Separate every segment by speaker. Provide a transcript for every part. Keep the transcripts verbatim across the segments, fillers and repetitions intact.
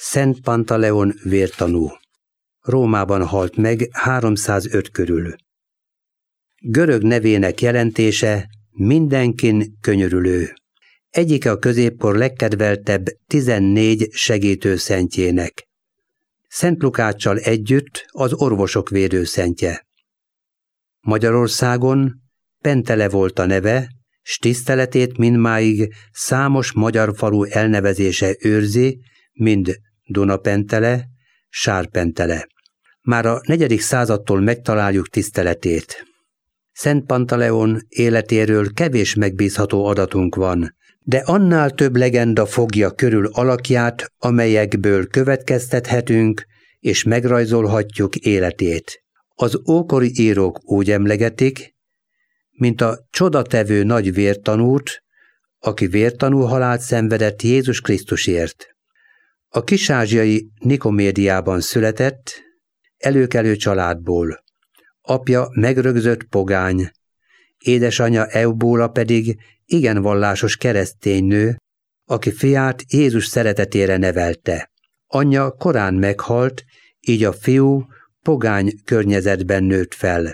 Speaker 1: Szent Pantaleon vértanú. Rómában halt meg háromszázöt körül. Görög nevének jelentése mindenkin könyörülő. Egyike a középkor legkedveltebb tizennégy segítőszentjének. Szent Lukáccsal együtt az orvosok védőszentje. Magyarországon Pentele volt a neve, s tiszteletét mindmáig számos magyar falu elnevezése őrzi, mind Dunapentele, Sárpentele. Már a negyedik századtól megtaláljuk tiszteletét. Szent Pantaleon életéről kevés megbízható adatunk van, de annál több legenda fogja körül alakját, amelyekből következtethetünk és megrajzolhatjuk életét. Az ókori írók úgy emlegetik, mint a csodatevő nagy vértanút, aki vértanú halált szenvedett Jézus Krisztusért. A kisázsiai Nikomédiában született, előkelő családból. Apja megrögzött pogány, édesanyja Eubóla pedig igen vallásos keresztény nő, aki fiát Jézus szeretetére nevelte. Anyja korán meghalt, így a fiú pogány környezetben nőtt fel.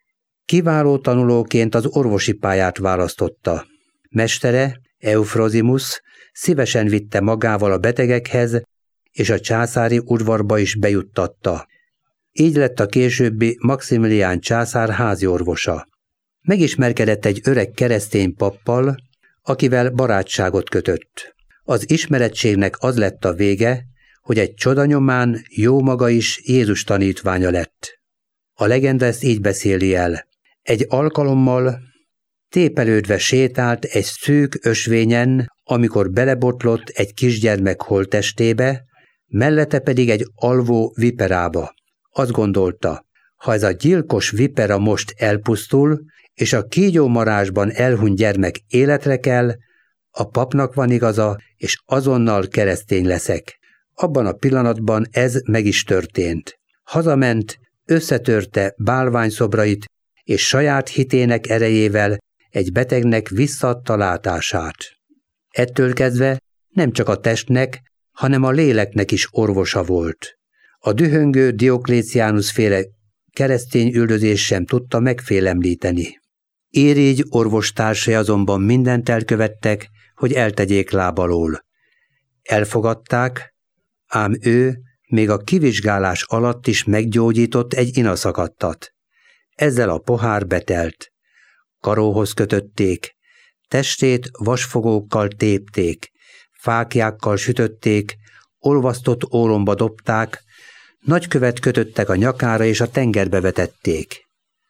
Speaker 1: Kiváló tanulóként az orvosi pályát választotta. Mestere, Eufrozimus szívesen vitte magával a betegekhez, és a császári udvarba is bejuttatta. Így lett a későbbi Maximilián császár háziorvosa. Megismerkedett egy öreg keresztény pappal, akivel barátságot kötött. Az ismerettségnek az lett a vége, hogy egy csoda nyomán jó maga is Jézus tanítványa lett. A legenda ezt így beszéli el. Egy alkalommal tépelődve sétált egy szűk ösvényen, amikor belebotlott egy kisgyermek holttestébe, mellette pedig egy alvó viperába. Azt gondolta, ha ez a gyilkos vipera most elpusztul, és a kígyómarásban elhunyt gyermek életre kell, a papnak van igaza, és azonnal keresztény leszek. Abban a pillanatban ez meg is történt. Hazament, összetörte bálványszobrait, és saját hitének erejével egy betegnek visszaadta látását. Ettől kezdve nem csak a testnek, hanem a léleknek is orvosa volt. A dühöngő Diokléciánus féle keresztény üldözés sem tudta megfélemlíteni. Érigy orvostársai azonban mindent elkövettek, hogy eltegyék láb alól. Elfogadták, ám ő még a kivizsgálás alatt is meggyógyított egy inaszakadtat. Ezzel a pohár betelt. Karóhoz kötötték, testét vasfogókkal tépték, fáklyákkal sütötték, olvasztott ólomba dobták, nagykövet kötöttek a nyakára és a tengerbe vetették.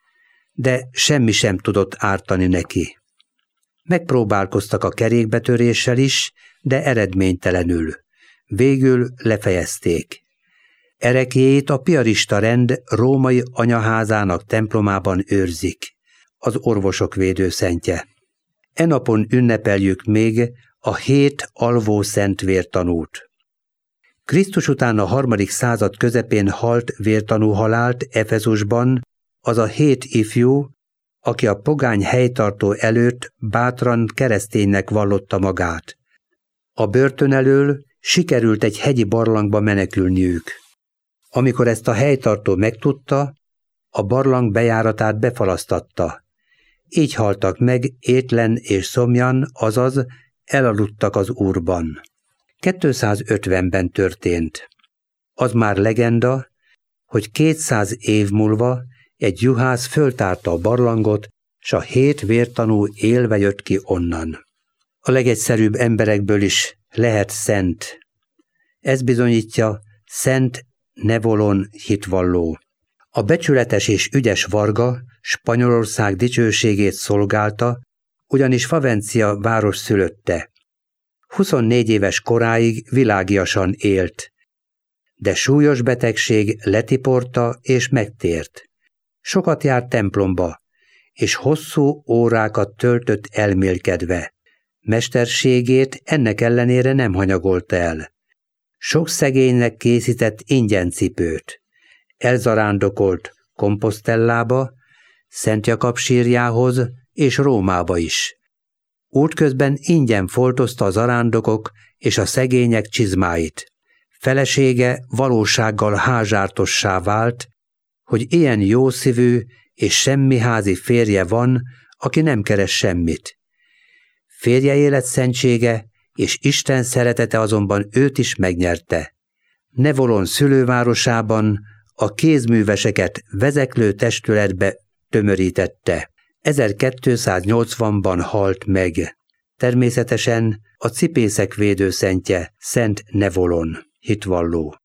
Speaker 1: De semmi sem tudott ártani neki. Megpróbálkoztak a kerékbetöréssel is, de eredménytelenül. Végül lefejezték. Ereklyét a piarista rend római anyaházának templomában őrzik, az orvosok védőszentje. E napon ünnepeljük még a hét alvó szent vértanút. Krisztus után a harmadik század közepén halt vértanú halált Efezusban az a hét ifjú, aki a pogány helytartó előtt bátran kereszténynek vallotta magát. A börtön elől sikerült egy hegyi barlangba menekülniük. Amikor ezt a helytartó megtudta, a barlang bejáratát befalasztatta. Így haltak meg étlen és szomjan, azaz elaludtak az Úrban. kétszázötvenben történt. Az már legenda, hogy kétszáz év múlva egy juhász föltárta a barlangot, s a hét vértanú élve jött ki onnan. A legegyszerűbb emberekből is lehet szent. Ez bizonyítja Szent Nevolon hitvalló. A becsületes és ügyes varga Spanyolország dicsőségét szolgálta, ugyanis Favencia város szülötte. huszonnégy éves koráig világiasan élt, de súlyos betegség letiporta és megtért. Sokat járt templomba, és hosszú órákat töltött elmélkedve. Mesterségét ennek ellenére nem hanyagolta el. Sok szegénynek készített ingyencipőt. Elzarándokolt Komposztellába, Szent Jakab sírjához és Rómába is. Útközben ingyen foltozta a zarándokok és a szegények csizmáit. Felesége valósággal házsártossá vált, hogy ilyen jószívű és semmiházi férje van, aki nem keres semmit. Férje életszentsége és Isten szeretete azonban őt is megnyerte. Nevolon szülővárosában a kézműveseket vezeklő testületbe tömörítette. ezerkétszáznyolcvanban halt meg. Természetesen a cipészek védőszentje Szent Nevolon, hitvalló.